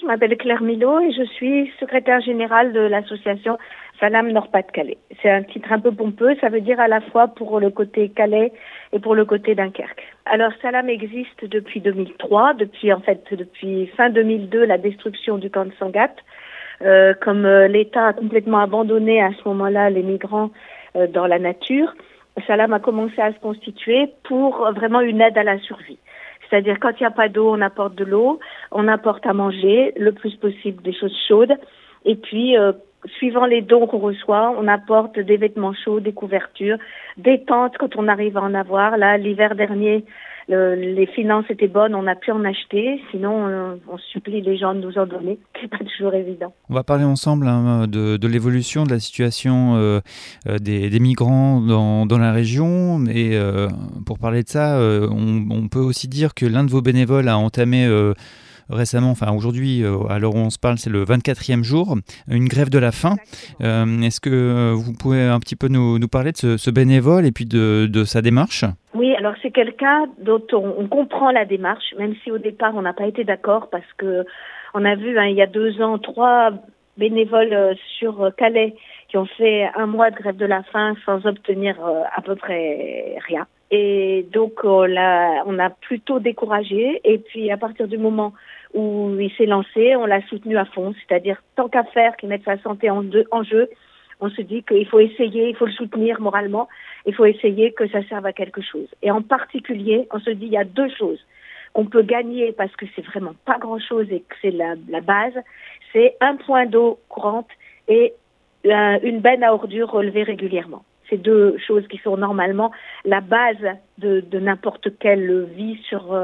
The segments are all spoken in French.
Je m'appelle Claire Milot et je suis secrétaire générale de l'association Salam Nord-Pas-de-Calais. C'est un titre un peu pompeux, ça veut dire à la fois pour le côté Calais et pour le côté Dunkerque. Alors Salam existe depuis 2003, depuis fin 2002, la destruction du camp de Sangatte. Comme l'État a complètement abandonné à ce moment-là les migrants dans la nature, Salam a commencé à se constituer pour vraiment une aide à la survie. C'est-à-dire quand il n'y a pas d'eau, on apporte de l'eau, on apporte à manger, le plus possible des choses chaudes. Et puis, suivant les dons qu'on reçoit, on apporte des vêtements chauds, des couvertures, des tentes quand on arrive à en avoir. Là, l'hiver dernier, les finances étaient bonnes, on a pu en acheter. Sinon, on supplie les gens de nous en donner. C'est pas toujours évident. On va parler ensemble de l'évolution de la situation des migrants dans la région. Et pour parler de ça, on peut aussi dire que l'un de vos bénévoles a entamé récemment, enfin aujourd'hui, à l'heure où on se parle, c'est le 24e jour, une grève de la faim. Est-ce que vous pouvez un petit peu nous parler de ce bénévole et puis de sa démarche ? Oui, alors c'est quelqu'un dont on comprend la démarche, même si au départ on n'a pas été d'accord parce que on a vu il y a 2 ans 3 bénévoles sur Calais qui ont fait 1 mois de grève de la faim sans obtenir à peu près rien. Et donc on a plutôt découragé. Et puis à partir du moment où il s'est lancé, on l'a soutenu à fond. C'est-à-dire tant qu'à faire qu'il mette sa santé en jeu, on se dit qu'il faut essayer, il faut le soutenir moralement, il faut essayer que ça serve à quelque chose. Et en particulier, on se dit il y a 2 choses qu'on peut gagner parce que c'est vraiment pas grand-chose et que c'est la base, c'est un point d'eau courante et une benne à ordures relevée régulièrement. C'est 2 choses qui sont normalement la base de n'importe quelle vie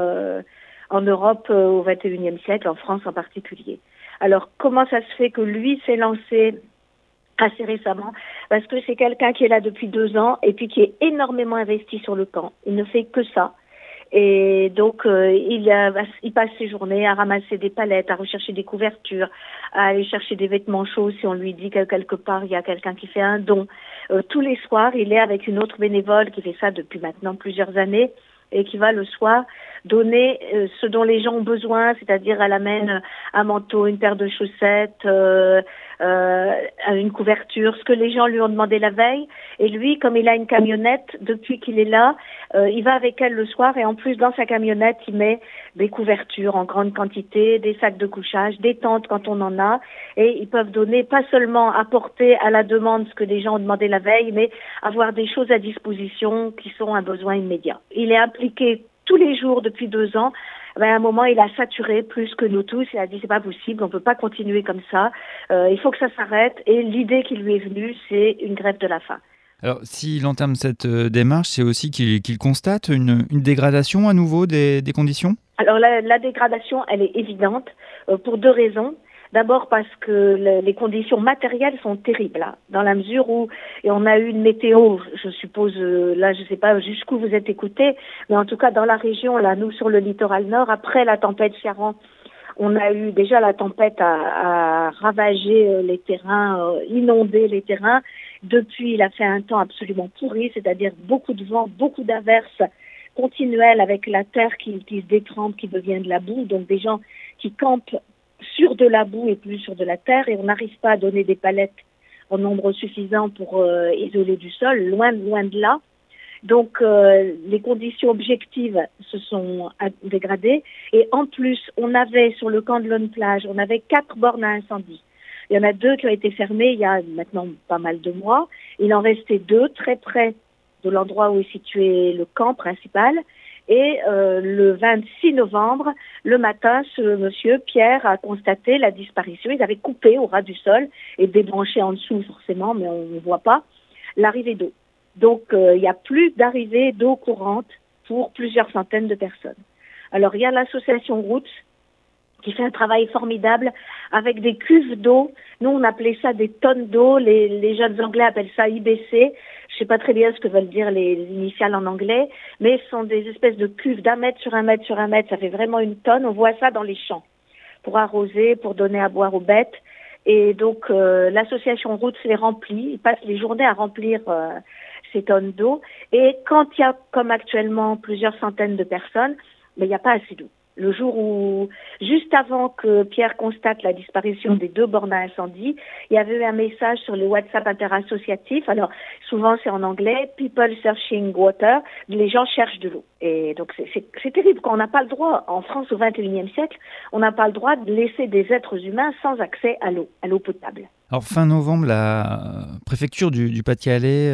en Europe au XXIe siècle, en France en particulier. Alors, comment ça se fait que lui s'est lancé assez récemment? Parce que c'est quelqu'un qui est là depuis 2 ans et puis qui est énormément investi sur le camp. Il ne fait que ça. Et donc, il passe ses journées à ramasser des palettes, à rechercher des couvertures, à aller chercher des vêtements chauds si on lui dit que quelque part il y a quelqu'un qui fait un don. Tous les soirs, il est avec une autre bénévole qui fait ça depuis maintenant plusieurs années et qui va le soir donner ce dont les gens ont besoin, c'est-à-dire elle amène un manteau, une paire de chaussettes, une couverture, ce que les gens lui ont demandé la veille. Et lui, comme il a une camionnette, depuis qu'il est là, il va avec elle le soir et en plus dans sa camionnette, il met des couvertures en grande quantité, des sacs de couchage, des tentes quand on en a. Et ils peuvent donner, pas seulement apporter à la demande ce que les gens ont demandé la veille, mais avoir des choses à disposition qui sont un besoin immédiat. Il est impliqué tous les jours depuis 2 ans. À un moment, il a saturé plus que nous tous. Il a dit c'est pas possible, on peut pas continuer comme ça. Il faut que ça s'arrête. Et l'idée qui lui est venue, c'est une grève de la faim. Alors, s'il entame cette démarche, c'est aussi qu'il constate une dégradation à nouveau des conditions ? Alors, la dégradation, elle est évidente pour 2 raisons. D'abord parce que les conditions matérielles sont terribles, là, dans la mesure où et on a eu une météo, je suppose, là, je sais pas jusqu'où vous êtes écoutés, mais en tout cas dans la région, là, nous sur le littoral nord, après la tempête Ciarán, on a eu déjà la tempête à ravager les terrains, inonder les terrains. Depuis, il a fait un temps absolument pourri, c'est-à-dire beaucoup de vent, beaucoup d'averses continuelles avec la terre qui se détrempe, qui devient de la boue, donc des gens qui campent sur de la boue et plus sur de la terre, et on n'arrive pas à donner des palettes en nombre suffisant pour isoler du sol, loin de là. Donc les conditions objectives se sont dégradées, et en plus on avait sur le camp de Lonne-Plage, on avait 4 bornes à incendie. Il y en a 2 qui ont été fermées il y a maintenant pas mal de mois. Il en restait 2 très près de l'endroit où est situé le camp principal. Et le 26 novembre, le matin, ce monsieur, Pierre, a constaté la disparition. Ils avaient coupé au ras du sol et débranché en dessous forcément, mais on ne voit pas, l'arrivée d'eau. Donc, il n'y a plus d'arrivée d'eau courante pour plusieurs centaines de personnes. Alors, il y a l'association Roots qui fait un travail formidable avec des cuves d'eau. Nous, on appelait ça des tonnes d'eau. Les jeunes Anglais appellent ça IBC. Je sais pas très bien ce que veulent dire les initiales en anglais, mais ce sont des espèces de cuves d'1 mètre sur 1 mètre sur 1 mètre. Ça fait vraiment une tonne. On voit ça dans les champs pour arroser, pour donner à boire aux bêtes. Et donc, l'association Roots les remplit. Ils passent les journées à remplir ces tonnes d'eau. Et quand il y a, comme actuellement, plusieurs centaines de personnes, mais il n'y a pas assez d'eau. le jour où, juste avant que Pierre constate la disparition des 2 bornes à incendie, il y avait eu un message sur le WhatsApp interassociatif. Alors, souvent c'est en anglais, People Searching Water, les gens cherchent de l'eau. Et donc, c'est terrible quand on n'a pas le droit, en France au XXIe siècle, on n'a pas le droit de laisser des êtres humains sans accès à l'eau potable. Alors fin novembre, la préfecture du Pas-de-Calais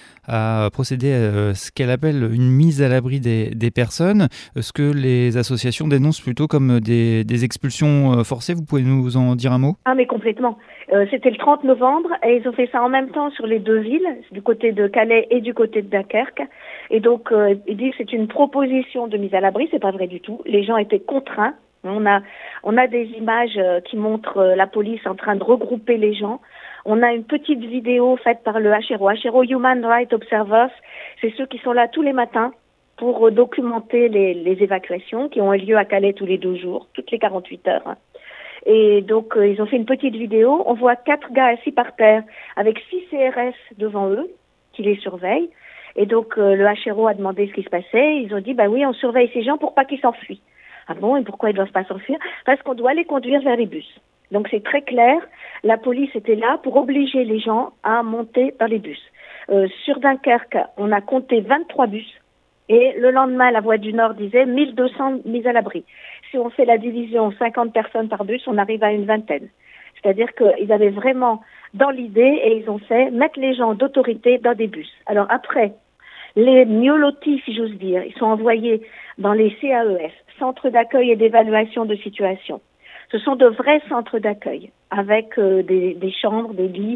a procédé à ce qu'elle appelle une mise à l'abri des personnes, ce que les associations dénoncent plutôt comme des expulsions forcées. Vous pouvez nous en dire un mot ? Ah mais complètement. C'était le 30 novembre et ils ont fait ça en même temps sur les 2 villes, du côté de Calais et du côté de Dunkerque. Et donc ils disent que c'est une proposition de mise à l'abri, c'est pas vrai du tout. Les gens étaient contraints. On a des images qui montrent la police en train de regrouper les gens. On a une petite vidéo faite par le HRO Human Rights Observers. C'est ceux qui sont là tous les matins pour documenter les évacuations qui ont lieu à Calais tous les 2 jours, toutes les 48 heures. Et donc, ils ont fait une petite vidéo. On voit 4 gars assis par terre avec 6 CRS devant eux qui les surveillent. Et donc, le HRO a demandé ce qui se passait. Ils ont dit, bah oui, on surveille ces gens pour pas qu'ils s'enfuient. Ah bon, et pourquoi ils doivent pas s'enfuir? Parce qu'on doit les conduire vers les bus. Donc c'est très clair, la police était là pour obliger les gens à monter dans les bus. Sur Dunkerque, on a compté 23 bus et le lendemain, la Voix du Nord disait 1200 mises à l'abri. Si on fait la division 50 personnes par bus, on arrive à une vingtaine. C'est-à-dire qu'ils avaient vraiment dans l'idée et ils ont fait mettre les gens d'autorité dans des bus. Alors après, les mieux lotis, si j'ose dire, ils sont envoyés dans les CAES, centres d'accueil et d'évaluation de situation. Ce sont de vrais centres d'accueil avec des chambres, des lits,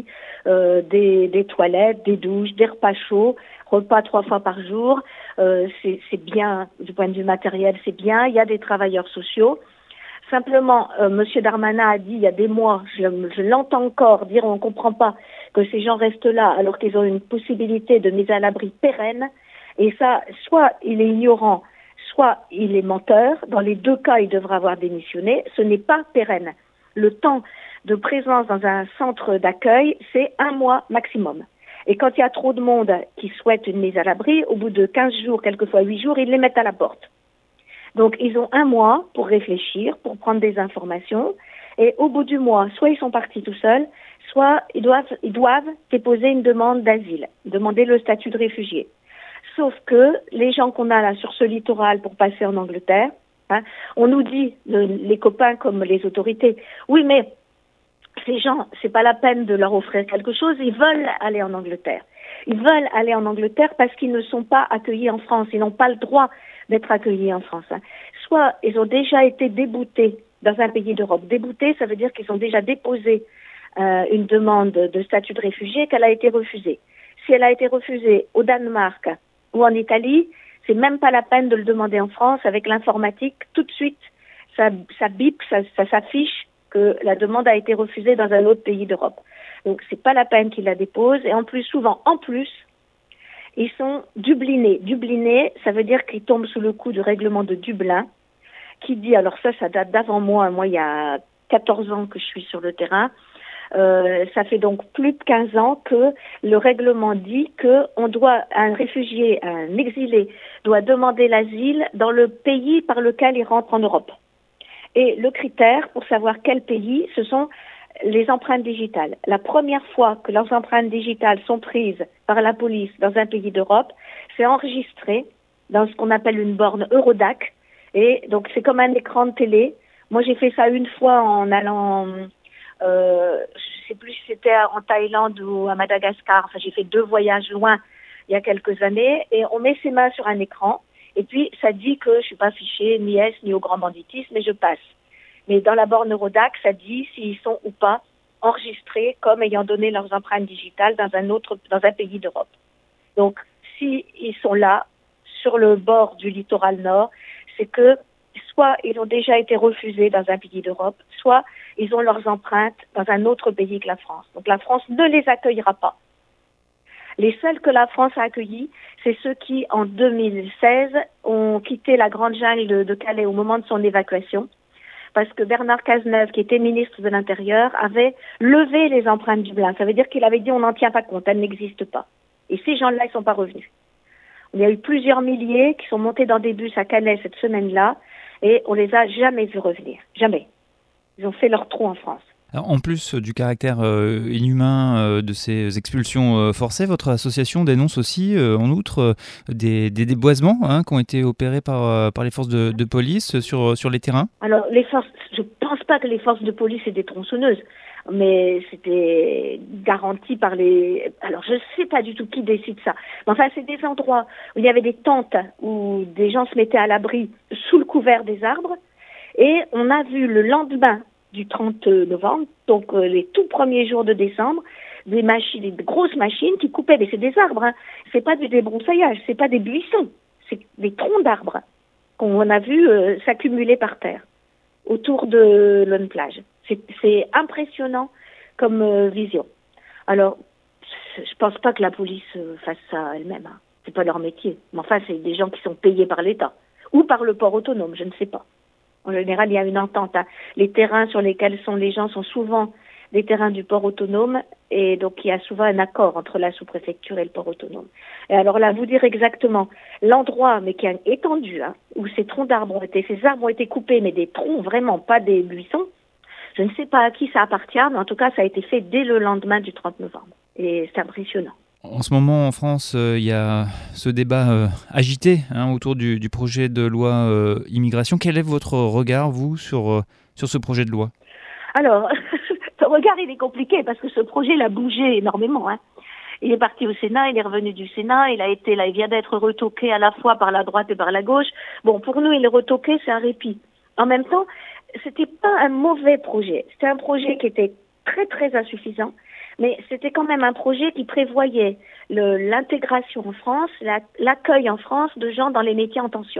des toilettes, des douches, des repas chauds, repas 3 fois par jour. C'est bien, du point de vue matériel, c'est bien. Il y a des travailleurs sociaux. Simplement, Monsieur Darmanin a dit il y a des mois, je l'entends encore dire on ne comprend pas que ces gens restent là alors qu'ils ont une possibilité de mise à l'abri pérenne. Et ça, soit il est ignorant, soit il est menteur. Dans les 2 cas, il devra avoir démissionné. Ce n'est pas pérenne. Le temps de présence dans un centre d'accueil, c'est 1 mois maximum. Et quand il y a trop de monde qui souhaite une mise à l'abri, au bout de 15 jours, quelquefois 8 jours, ils les mettent à la porte. Donc, ils ont 1 mois pour réfléchir, pour prendre des informations. Et au bout du mois, soit ils sont partis tout seuls, soit ils doivent déposer une demande d'asile, demander le statut de réfugié. Sauf que les gens qu'on a là sur ce littoral pour passer en Angleterre, on nous dit, les copains comme les autorités, oui mais ces gens, c'est pas la peine de leur offrir quelque chose, ils veulent aller en Angleterre. Ils veulent aller en Angleterre parce qu'ils ne sont pas accueillis en France, ils n'ont pas le droit d'être accueillis en France. Soit ils ont déjà été déboutés dans un pays d'Europe. Déboutés, ça veut dire qu'ils ont déjà déposé une demande de statut de réfugié qu'elle a été refusée. Si elle a été refusée au Danemark ou en Italie, c'est même pas la peine de le demander en France. Avec l'informatique, tout de suite, ça bip, ça s'affiche que la demande a été refusée dans un autre pays d'Europe. Donc c'est pas la peine qu'ils la déposent. Et en plus, souvent, ils sont dublinés. Dublinés, ça veut dire qu'ils tombent sous le coup du règlement de Dublin, qui dit, alors ça date d'avant moi. Moi, il y a 14 ans que je suis sur le terrain. Ça fait donc plus de 15 ans que le règlement dit que un réfugié, un exilé, doit demander l'asile dans le pays par lequel il rentre en Europe. Et le critère pour savoir quel pays, ce sont les empreintes digitales. La première fois que leurs empreintes digitales sont prises par la police dans un pays d'Europe, c'est enregistré dans ce qu'on appelle une borne Eurodac. Et donc c'est comme un écran de télé. Moi j'ai fait ça une fois en allant, je sais plus si c'était en Thaïlande ou à Madagascar. Enfin j'ai fait 2 voyages loin il y a quelques années. Et on met ses mains sur un écran. Et puis ça dit que je suis pas fichée ni ni au grand banditisme et je passe. Mais dans la borne Eurodac, ça dit s'ils sont ou pas enregistrés comme ayant donné leurs empreintes digitales dans un pays d'Europe. Donc, s'ils sont là, sur le bord du littoral nord, c'est que soit ils ont déjà été refusés dans un pays d'Europe, soit ils ont leurs empreintes dans un autre pays que la France. Donc la France ne les accueillera pas. Les seuls que la France a accueillis, c'est ceux qui, en 2016, ont quitté la grande jungle de Calais au moment de son évacuation, parce que Bernard Cazeneuve, qui était ministre de l'Intérieur, avait levé les empreintes Dublin. Ça veut dire qu'il avait dit on n'en tient pas compte, elles n'existent pas. Et ces gens-là, ils ne sont pas revenus. Il y a eu plusieurs milliers qui sont montés dans des bus à Calais cette semaine-là, et on les a jamais vus revenir. Jamais. Ils ont fait leur trou en France. Alors, en plus du caractère inhumain de ces expulsions forcées, votre association dénonce aussi, en outre, des déboisements qui ont été opérés par les forces de police sur les terrains. Alors, je pense pas que les forces de police aient des tronçonneuses, mais c'était garanti par les... Alors, je sais pas du tout qui décide ça. Mais enfin, c'est des endroits où il y avait des tentes, où des gens se mettaient à l'abri sous le couvert des arbres, et on a vu le lendemain du 30 novembre, donc les tout premiers jours de décembre, des grosses machines qui coupaient, mais c'est des arbres, c'est pas du débroussaillage, c'est pas des buissons, c'est des troncs d'arbres qu'on a vu s'accumuler par terre autour de l'One Plage. C'est impressionnant comme vision. Alors, je pense pas que la police fasse ça elle-même, c'est pas leur métier, mais enfin c'est des gens qui sont payés par l'État ou par le port autonome, je ne sais pas. En général, il y a une entente. Les terrains sur lesquels sont les gens sont souvent des terrains du port autonome et donc il y a souvent un accord entre la sous-préfecture et le port autonome. Et alors là, vous dire exactement l'endroit, mais qui est étendu, où ces arbres ont été coupés, mais des troncs, vraiment pas des buissons. Je ne sais pas à qui ça appartient, mais en tout cas, ça a été fait dès le lendemain du 30 novembre. Et c'est impressionnant. En ce moment, en France, il y a ce débat agité autour du projet de loi immigration. Quel est votre regard, vous, sur ce projet de loi ? Alors, le regard, il est compliqué parce que ce projet, il a bougé énormément. Il est parti au Sénat, il est revenu du Sénat, il vient d'être retoqué à la fois par la droite et par la gauche. Bon, pour nous, il est retoqué, c'est un répit. En même temps, c'était pas un mauvais projet. C'était un projet qui était très, très insuffisant. Mais c'était quand même un projet qui prévoyait l'intégration en France, l'accueil en France de gens dans les métiers en tension.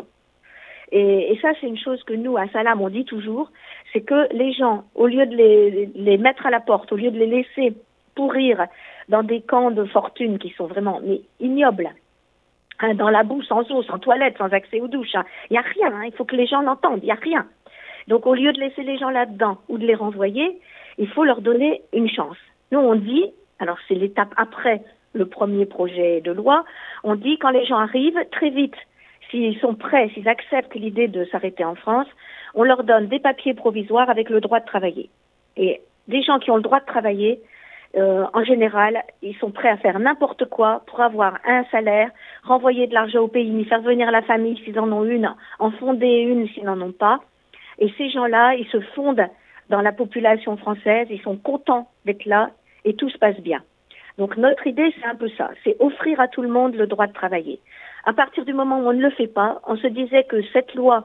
Et ça, c'est une chose que nous, à Salam, on dit toujours, c'est que les gens, au lieu de les mettre à la porte, au lieu de les laisser pourrir dans des camps de fortune qui sont vraiment ignobles, dans la boue, sans eau, sans toilette, sans accès aux douches, il n'y a rien, il faut que les gens l'entendent, il n'y a rien. Donc, au lieu de laisser les gens là-dedans ou de les renvoyer, il faut leur donner une chance. Nous, on dit, alors c'est l'étape après le premier projet de loi, on dit quand les gens arrivent, très vite, s'ils sont prêts, s'ils acceptent l'idée de s'arrêter en France, on leur donne des papiers provisoires avec le droit de travailler. Et des gens qui ont le droit de travailler, en général, ils sont prêts à faire n'importe quoi pour avoir un salaire, renvoyer de l'argent au pays, faire venir la famille s'ils en ont une, en fonder une s'ils n'en ont pas. Et ces gens-là, ils se fondent dans la population française, ils sont contents d'être là et tout se passe bien. Donc notre idée, c'est un peu ça, c'est offrir à tout le monde le droit de travailler. À partir du moment où on ne le fait pas, on se disait que cette loi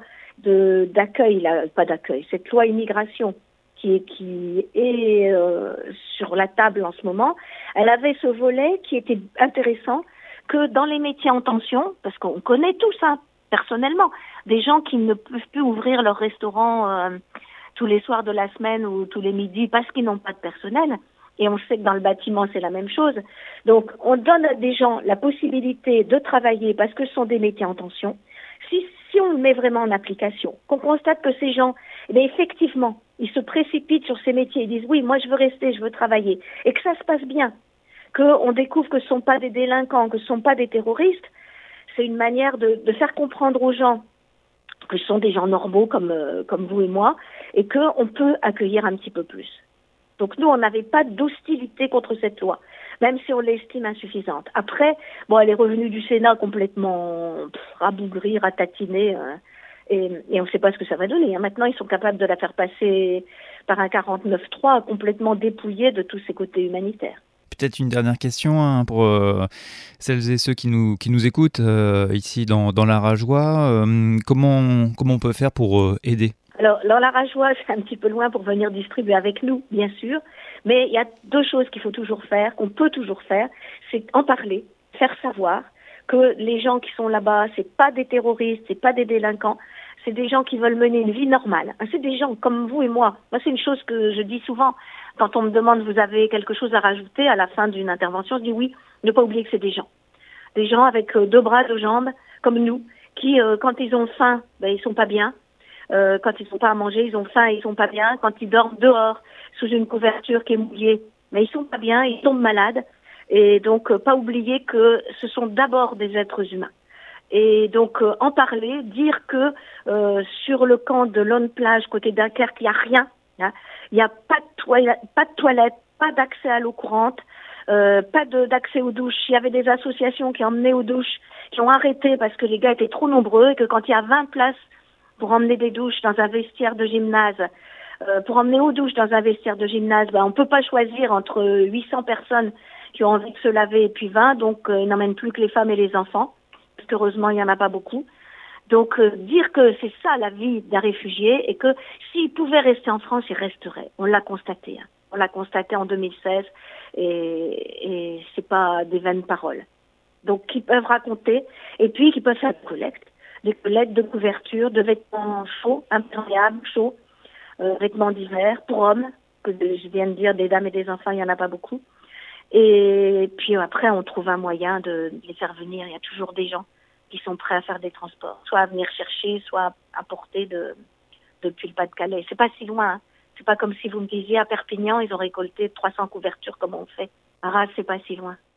cette loi immigration qui est sur la table en ce moment, elle avait ce volet qui était intéressant, que dans les métiers en tension, parce qu'on connaît tout ça personnellement, des gens qui ne peuvent plus ouvrir leur restaurant tous les soirs de la semaine ou tous les midis parce qu'ils n'ont pas de personnel. Et on sait que dans le bâtiment, c'est la même chose. Donc, on donne à des gens la possibilité de travailler parce que ce sont des métiers en tension. Si on le met vraiment en application, qu'on constate que ces gens, effectivement, ils se précipitent sur ces métiers, ils disent oui, moi je veux rester, je veux travailler, et que ça se passe bien, qu'on découvre que ce ne sont pas des délinquants, que ce ne sont pas des terroristes, c'est une manière de faire comprendre aux gens que ce sont des gens normaux comme vous et moi, et qu'on peut accueillir un petit peu plus. Donc nous, on n'avait pas d'hostilité contre cette loi, même si on l'estime insuffisante. Après, elle est revenue du Sénat complètement rabougrie, ratatinée, et on ne sait pas ce que ça va donner. Maintenant, ils sont capables de la faire passer par un 49.3 complètement dépouillé de tous ses côtés humanitaires. Peut-être une dernière question pour celles et ceux qui nous écoutent ici dans la Rajoie. Comment on peut faire pour aider ? Alors, dans la Rajoie, c'est un petit peu loin pour venir distribuer avec nous, bien sûr. Mais il y a deux choses qu'il faut toujours faire, qu'on peut toujours faire. C'est en parler, faire savoir que les gens qui sont là-bas, c'est pas des terroristes, c'est pas des délinquants. C'est des gens qui veulent mener une vie normale. C'est des gens comme vous et moi. Moi, c'est une chose que je dis souvent. Quand on me demande, vous avez quelque chose à rajouter à la fin d'une intervention, je dis oui, ne pas oublier que c'est des gens. Des gens avec deux bras, deux jambes, comme nous, qui, quand ils ont faim, ils sont pas bien. Quand ils n'ont pas à manger, ils ont faim et ils sont pas bien. Quand ils dorment dehors, sous une couverture qui est mouillée, ils sont pas bien, ils tombent malades. Et donc, pas oublier que ce sont d'abord des êtres humains. Et donc en parler, dire que sur le camp de Lone-Plage, côté Dunkerque, il n'y a rien. Hein. Il n'y a pas de toilette, pas d'accès à l'eau courante, pas d'accès aux douches. Il y avait des associations qui emmenaient aux douches, qui ont arrêté parce que les gars étaient trop nombreux et que quand il y a 20 places pour emmener des douches dans un vestiaire de gymnase, pour emmener aux douches dans un vestiaire de gymnase, on ne peut pas choisir entre 800 personnes qui ont envie de se laver et puis 20, donc ils n'emmènent plus que les femmes et les enfants, parce qu'heureusement il n'y en a pas beaucoup. Donc dire que c'est ça la vie d'un réfugié et que s'il pouvait rester en France, il resterait. On l'a constaté. Hein. On l'a constaté en 2016 et c'est pas des vaines paroles. Donc qui peuvent raconter et puis qui peuvent faire des collectes de couverture, de vêtements chauds, imperméables, chauds, vêtements d'hiver pour hommes, que je viens de dire des dames et des enfants, il n'y en a pas beaucoup. Et puis après, on trouve un moyen de les faire venir. Il y a toujours des gens qui sont prêts à faire des transports, soit à venir chercher, soit à porter depuis le Pas-de-Calais. C'est pas si loin. Hein. C'est pas comme si vous me disiez à Perpignan, ils ont récolté 300 couvertures comme on fait. Arras, c'est pas si loin.